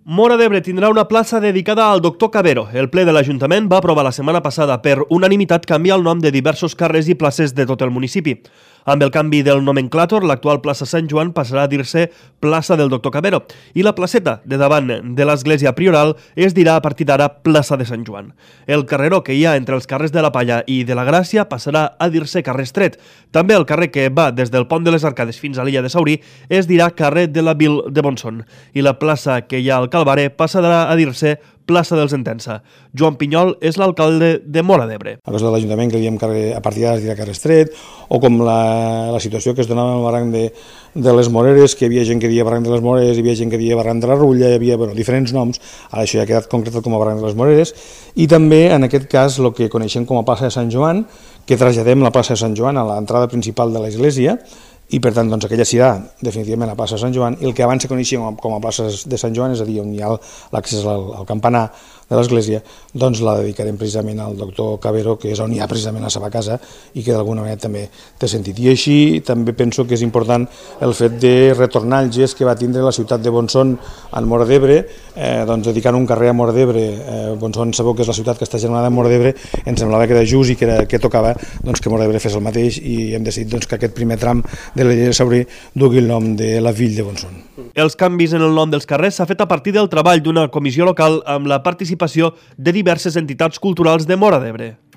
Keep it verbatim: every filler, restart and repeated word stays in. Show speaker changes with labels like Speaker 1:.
Speaker 1: Móra d'Ebre tindrà una plaça dedicada al doctor Cabero. El ple de l'Ajuntament va aprovar la setmana passada per unanimitat canviar el nom de diversos carrers i places de tot el municipi. Amb el canvi del nomenclàtor, l'actual plaça Sant Joan passarà a dir-se plaça del doctor Cabero i la placeta de davant de l'església prioral es dirà a partir d'ara plaça de Sant Joan. El carreró que hi ha entre els carrers de la Palla i de la Gràcia passarà a dir-se carrer Estret. També el carrer que va des del pont de les Arcades fins a l'illa de Saurí es dirà carrer de la Vil de Bonson i la plaça que hi ha al Calvare passarà a dir-se plaça dels Entença. Joan Pinyol és l'alcalde de Móra d'Ebre.
Speaker 2: A cosa de l'Ajuntament que diem carrer, a partir d'ara es dirà carrer Estret, o com la, la situació que es donava en el barranc de, de les Moreres, que hi havia gent que deia barranc de les Moreres, hi havia gent que deia barranc de la Rulla, hi havia bueno, diferents noms, ara això ja ha quedat concretat com a barranc de les Moreres, i també en aquest cas el que coneixem com a plaça de Sant Joan, que traslladem la plaça de Sant Joan a l'entrada principal de l'església, i per tant doncs, aquella serà definitivament la plaça de Sant Joan, i el que abans se coneixia com a plaça de Sant Joan, és a dir, on hi ha l'accés al, al campanar de l'església, doncs la dedicarem precisament al doctor Cabero, que és on hi ha precisament la seva casa i que d'alguna manera també té sentit. I així també penso que és important el fet de retornar el gest que va tindre la ciutat de Bonson en Móra d'Ebre, eh, doncs dedicant un carrer a Móra d'Ebre. Eh, Bonson sabeu que és la ciutat que està generada en Móra d'Ebre, ens semblava que era just i que, era, que tocava doncs, que Móra d'Ebre fes el mateix, i hem decidit doncs, que aquest primer tram de la llei de Saurí dugui el nom de la Vil de Bonson.
Speaker 1: Els canvis en el nom dels carrers s'ha fet a partir del treball d'una comissió local amb la participació de diverses entitats culturals de Móra d'Ebre.